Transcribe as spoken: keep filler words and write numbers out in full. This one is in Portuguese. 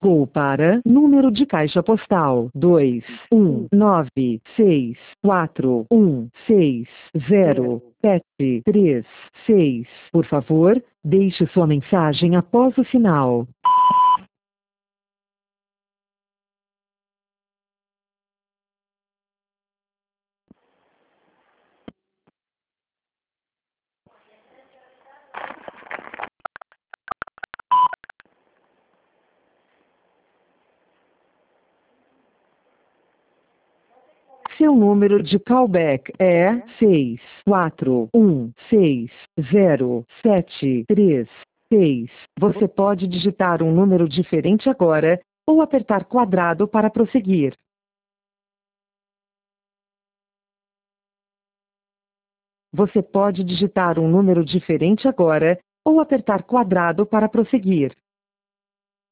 Marcou para número de caixa postal dois um nove seis quatro um seis zero sete três seis. Por favor, deixe sua mensagem após o sinal. Seu número de callback é seis quatro um seis zero sete três seis. Você pode digitar um número diferente agora, ou apertar quadrado para prosseguir. Você pode digitar um número diferente agora, ou apertar quadrado para prosseguir.